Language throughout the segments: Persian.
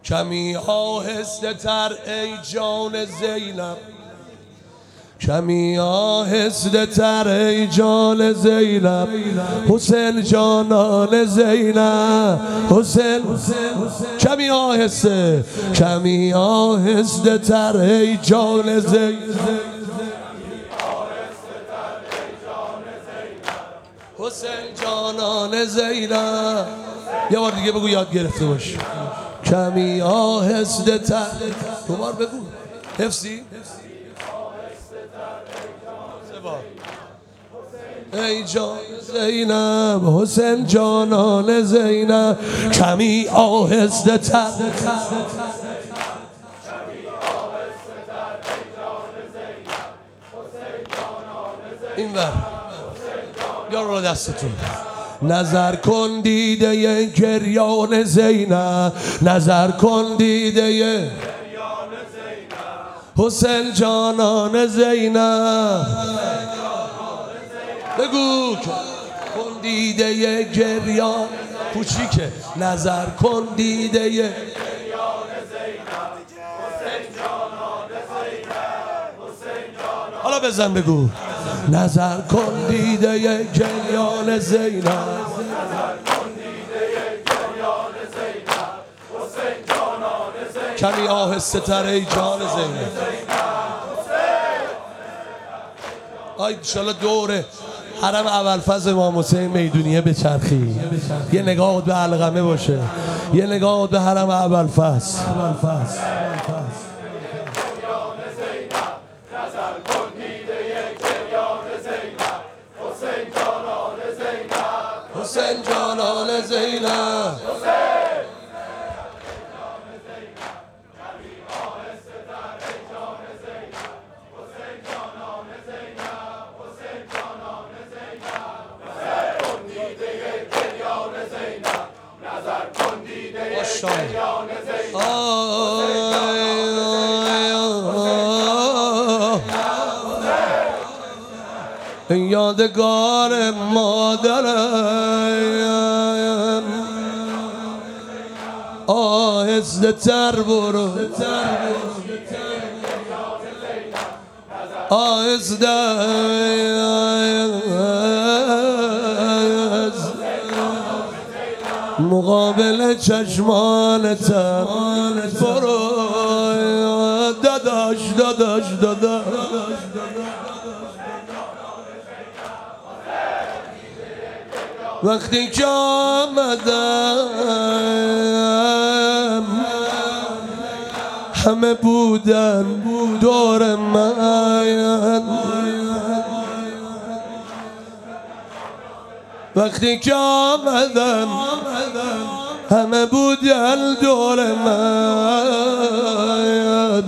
کمی آهسته تر ای جان زینب، کمی آهسته تر ای جان زینب، حسین جانان زینب، حسین کمی آهسته، کمی آهسته تر ای جان زینب، حسین جانان زینب. یه بار دیگه بگو یاد گرفته باش. کمی آهسته تر، دوبار بگو حفظی. ای جان زینب، حسین جانان زینب، کمی آهسته تر، این ور بیار رو دستتون. نظر کن دیده گریان زینب، نظر کن دیده حسین جانان زینب. بگو کن دیده گریان کوچیکه، نظر کن دیده گریان زینب، حسین جانان زینب، حسین جانان. حالا بزن بگو نظر کن دیده گریان زینب، نظر کن دیده گریان زینب، حسین جانان زینب. کمی آهسته تر ای جان زینب. آی انشالله دوره حرم ابوالفضل امام حسین میدونیه به چرخی، یه نگاه به علقمه باشه، یه نگاه به حرم ابوالفضل. حسین جانان زینب، یادگار مادرم، آهسته تر برو، آهسته مقابل چشمانتم برو. داداش داداش داداش وقتی که آمدم همه بودن دور من، وقتی که آمدم همه بودن دور من،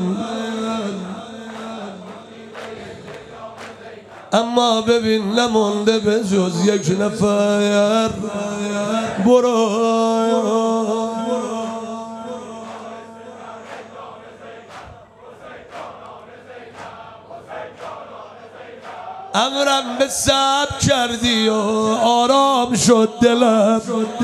اما ببین نمونده به جز یک نفر. برو امرم به صبر کردی و آرام شد دلم.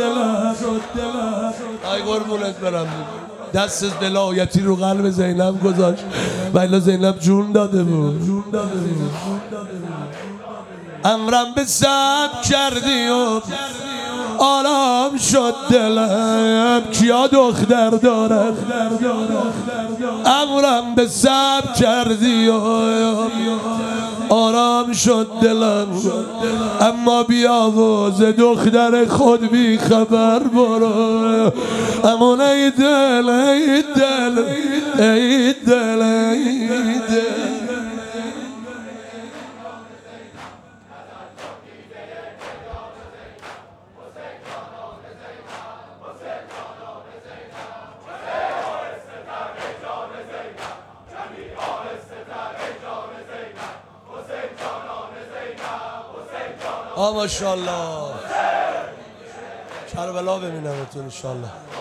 ای قربونت برم، دست ولایتی رو قلب زینب گذاشت و الا زینب جون داده بود. امرم به صبر کردی و آرام شد دلم. کیا دختر دارم؟ امرم به صبر کردی و آرام شد دلم، اما بیا و ز دختر خود بی خبر برو. امون ای دل ای دل ای دل ای دل. ماشاءالله. کربلا ببینمتون انشالله.